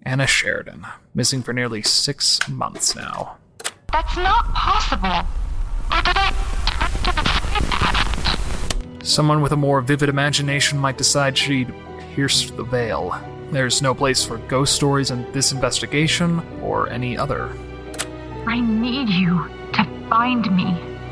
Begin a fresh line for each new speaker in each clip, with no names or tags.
Anna Sheridan, missing for nearly 6 months now.
That's not possible.
Someone with a more vivid imagination might decide she'd pierced the veil. There's no place for ghost stories in this investigation or any other.
I need you to find me.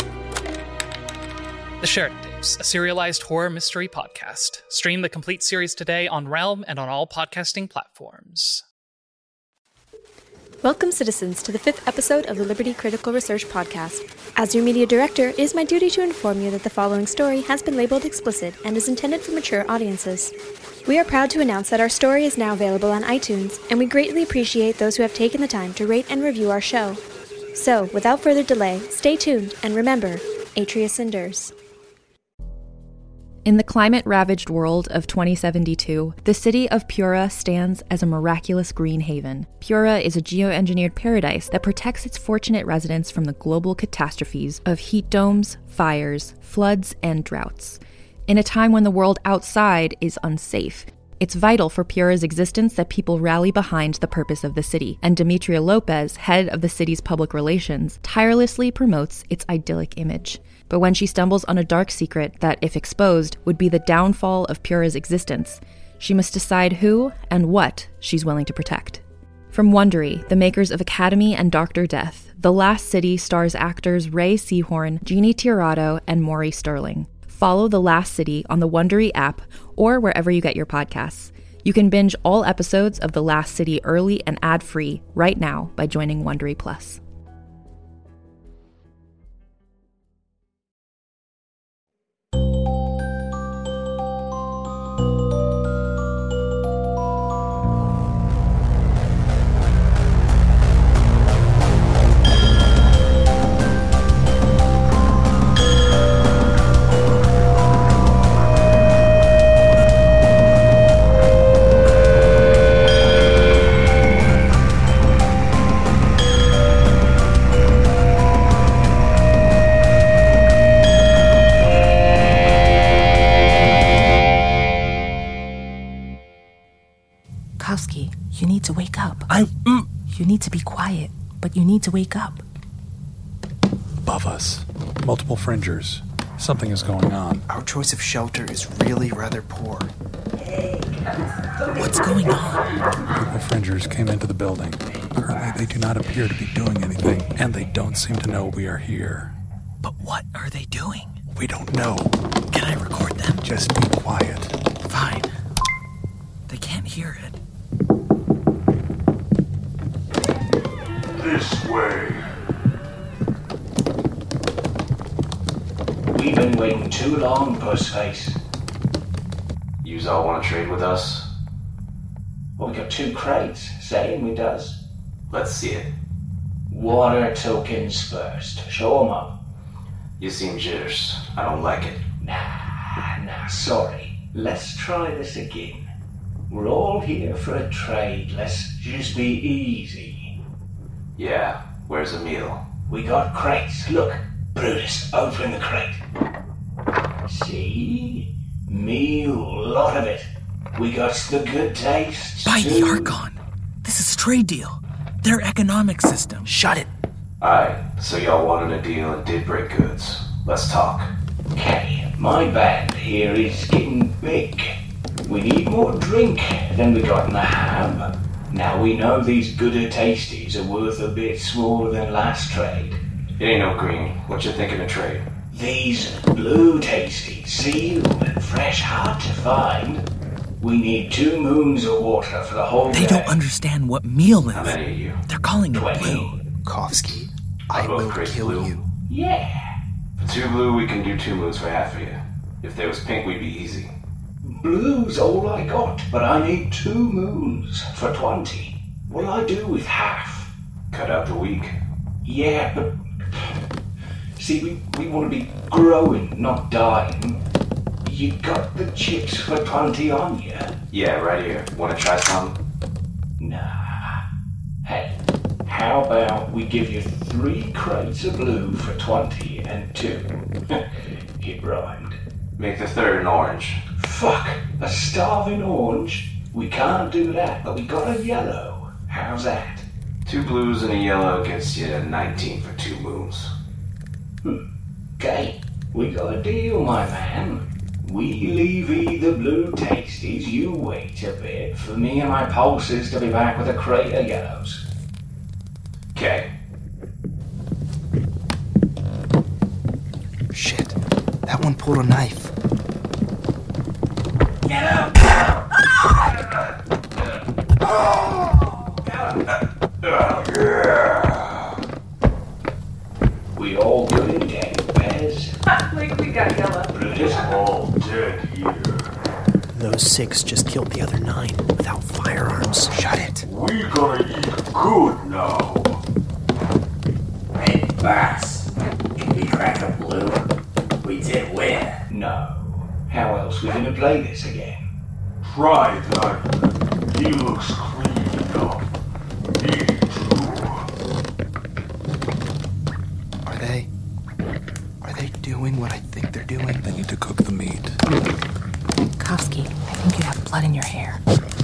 The Sheridan Tapes, a serialized horror mystery podcast. Stream the complete series today on Realm and on all podcasting platforms.
Welcome, citizens, to the 5th episode of the Liberty Critical Research Podcast. As your media director, it is my duty to inform you that the following story has been labeled explicit and is intended for mature audiences. We are proud to announce that our story is now available on iTunes, and we greatly appreciate those who have taken the time to rate and review our show. So, without further delay, stay tuned, and remember, Atreus endures.
In the climate-ravaged world of 2072, the city of Pura stands as a miraculous green haven. Pura is a geoengineered paradise that protects its fortunate residents from the global catastrophes of heat domes, fires, floods, and droughts. In a time when the world outside is unsafe, it's vital for Pura's existence that people rally behind the purpose of the city, and Demetria Lopez, head of the city's public relations, tirelessly promotes its idyllic image. But when she stumbles on a dark secret that, if exposed, would be the downfall of Pura's existence, she must decide who and what she's willing to protect. From Wondery, the makers of Academy and Dr. Death, The Last City stars actors Ray Seahorn, Jeannie Tirado, and Maury Sterling. Follow The Last City on the Wondery app or wherever you get your podcasts. You can binge all episodes of The Last City early and ad-free right now by joining Wondery Plus.
You need to wake up. You need to be quiet, but you need to wake up.
Above us, multiple fringers. Something is going on.
Our choice of shelter is really rather poor.
What's going on?
Purple fringers came into the building. Currently, they do not appear to be doing anything, and they don't seem to know we are here.
But what are they doing?
We don't know.
Can I record them?
Just be quiet.
Fine. They can't hear it.
This way.
We've been waiting too long, Pussface.
Yous all want to trade with us?
Well, we got 2 crates, saying we does.
Let's see it.
Water tokens first. Show 'em up.
You seem jitters. I don't like it.
Nah, sorry. Let's try this again. We're all here for a trade. Let's just be easy.
Yeah, where's Emil?
We got crates. Look, Brutus, open the crate. See? Meal, lot of it. We got the good taste.
Buy the Archon. This is a trade deal. Their economic system.
Shut it.
Alright, so y'all wanted a deal and did break goods. Let's talk.
Okay, my band here is getting big. We need more drink than we got in the ham. Now we know these gooder tasties are worth a bit more than last trade.
It ain't no green. What you thinking of trade?
These blue tasties, sealed and fresh, hard to find. We need 2 moons of water for the whole day.
They don't understand what meal is.
How many of you?
They're calling it
20.
blue.
Kovsky, I will kill
blue.
you.
Yeah.
For 2 blue, we can do 2 moons for half of you. If there was pink, we'd be easy.
Blue's all I got, but I need 2 moons for 20. What'll I do with half?
Cut out the weak.
Yeah, but... See, we want to be growing, not dying. You got the chips for 20 on you?
Yeah, right here. Want to try some?
Nah. Hey, how about we give you 3 crates of blue for 20 and 2? It rhymed.
Make the 3rd an orange.
Fuck, a starving orange? We can't do that, but we got a yellow. How's that?
2 blues and a yellow gets you to 19 for 2 moons.
Okay, we got a deal, my man. We leave the blue tasties, you wait a bit for me and my pulses to be back with a crate of yellows.
Okay.
Shit, that one pulled a knife.
Get out! We all good and dead, Bez?
We got yellow.
Brutus all dead here.
Those 6 just killed the other 9 without firearms. Shut it.
We gonna eat good now.
Hey, boss. Can we crack a blue? We did win.
No. How else we gonna play this again?
Try that. He looks clean enough. Me
Are they doing what I think they're doing?
They need to cook the meat.
Kofsky, I think you have blood in your hair.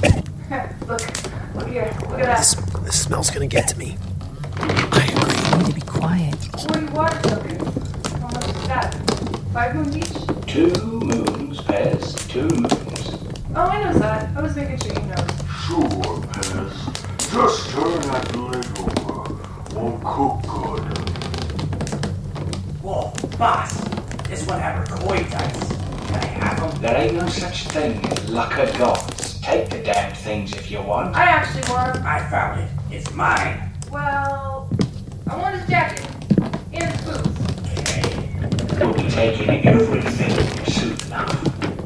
Look here. Look at that.
This smell's gonna get to me.
You need to be quiet.
What are you water soaking? How much is that? 5 moons each?
2 moons, Pez. 2 moons.
Oh, I know that. I was making sure you know.
Sure, Pez. Just turn that lid over. Won't cook good.
Whoa, boss. This one had recoil dice. Can I have them?
There ain't no such thing as luck of gods. Take the damn things if you want.
I actually want him.
I found it. It's mine.
Well, I want his jacket. And his boots.
Okay.
You'll be taking everything soon enough.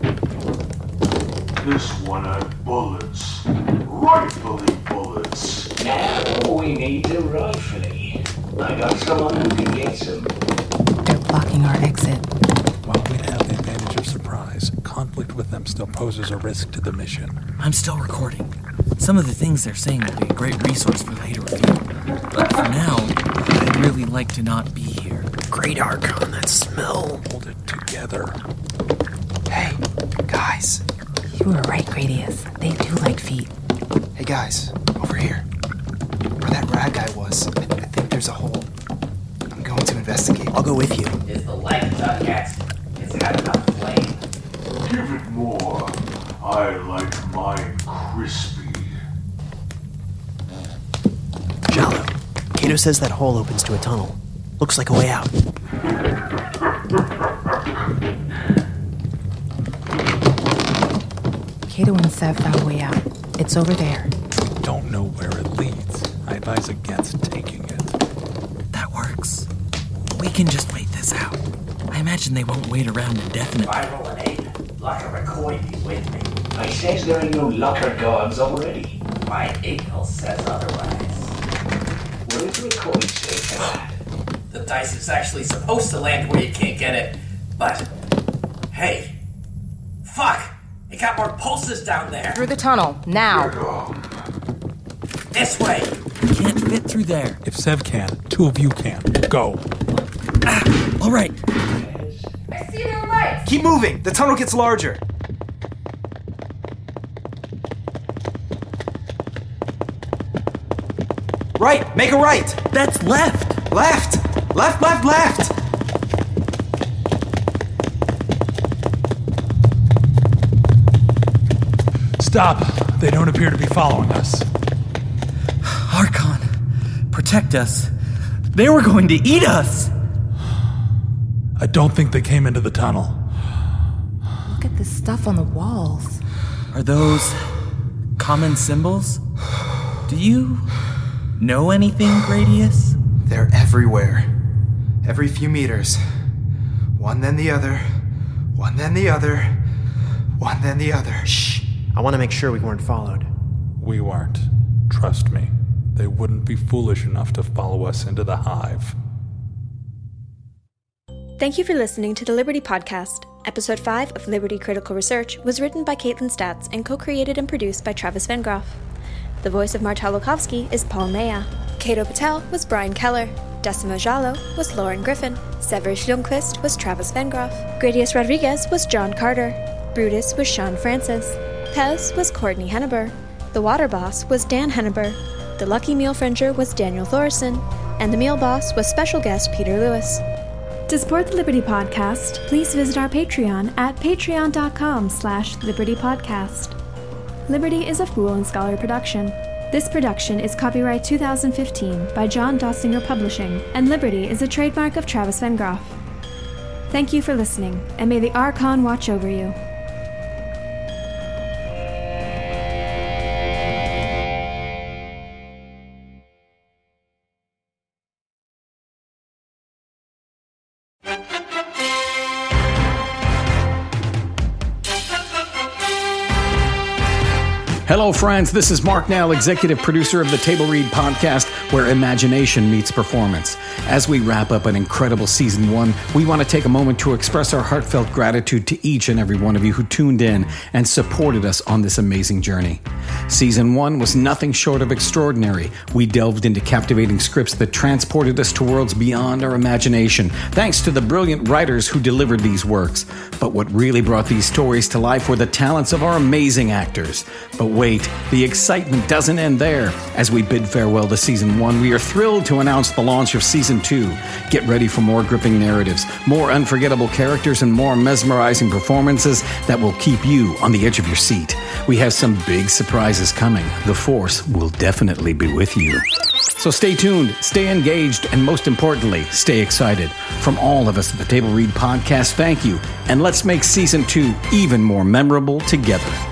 This one had bullets. Rightfully bullets.
Now we need the rifle-y. I got someone who can get some.
They're blocking our exit.
While we'd have the advantage of surprise, conflict with them still poses a risk to the mission.
I'm still recording. Some of the things they're saying will be a great resource for later review. But for now, I'd really like to not be here.
Great Archon, that smell.
Hold it together.
Hey, guys.
You were right, Gradius. They do like feet.
Hey, guys. Over here. Where that rag guy was, I think there's a hole. I'm going to investigate. I'll go with you.
Is the leg done yet? It's had enough flame.
Give it more. I like mine crispy.
Jalo. Kato says that hole opens to a tunnel. Looks like a way out.
Kato and Sev found a way out. It's over there.
Don't know where it leads. I advise against taking it.
That works. We can just wait this out. I imagine they won't wait around indefinitely.
If I roll an 8, like a McCoy be with me.
I says there ain't no lucker gods already.
My Igel says otherwise.
What does McCoy say to that?
The dice is actually supposed to land where you can't get it, but hey, fuck! It got more pulses down there.
Through the tunnel, now.
This way.
We can't fit through there.
If Sev can, 2 of you can. Go.
All right.
I see their lights.
Keep moving. The tunnel gets larger. Right. Make a right.
That's left.
Left. Left, left, left.
Stop. They don't appear to be following us.
Archon, protect us. They were going to eat us.
I don't think they came into the tunnel.
Look at this stuff on the walls.
Are those common symbols? Do you know anything, Gradius?
They're everywhere. Every few meters. One then the other. One then the other. One then the other. Shh. I want to make sure we weren't followed.
We weren't. Trust me. They wouldn't be foolish enough to follow us into the hive.
Thank you for listening to the Liberty Podcast. Episode 5 of Liberty Critical Research was written by Caitlin Statz and co-created and produced by Travis Vengroff. The voice of Marta Lukovsky is Paul Maya. Kato Patel was Brian Keller. Decima Jalo was Lauren Griffin. Severus Ljungqvist was Travis Vengroff. Gradius Rodriguez was John Carter. Brutus was Sean Francis. Pez was Courtney Henneber. The Water Boss was Dan Henneber. The Lucky Meal Fringer was Daniel Thorson, and the Meal Boss was special guest Peter Lewis. To support the Liberty Podcast, please visit our Patreon at patreon.com/libertypodcast. Liberty is a Fool and Scholar production. This production is copyright 2015 by John Dossinger Publishing, and Liberty is a trademark of Travis Van Groff. Thank you for listening, and may the Archon watch over you.
Hello, friends. This is Mark Nell, executive producer of the Table Read podcast, where imagination meets performance. As we wrap up an incredible season 1, we want to take a moment to express our heartfelt gratitude to each and every one of you who tuned in and supported us on this amazing journey. Season 1 was nothing short of extraordinary. We delved into captivating scripts that transported us to worlds beyond our imagination, thanks to the brilliant writers who delivered these works. But what really brought these stories to life were the talents of our amazing actors. But wait, the excitement doesn't end there. As we bid farewell to Season 1, we are thrilled to announce the launch of Season 2. Get ready for more gripping narratives, more unforgettable characters, and more mesmerizing performances that will keep you on the edge of your seat. We have some big surprises coming. The Force will definitely be with you. So stay tuned, stay engaged, and most importantly, stay excited. From all of us at the Table Read podcast, thank you, and let's make Season 2 even more memorable together.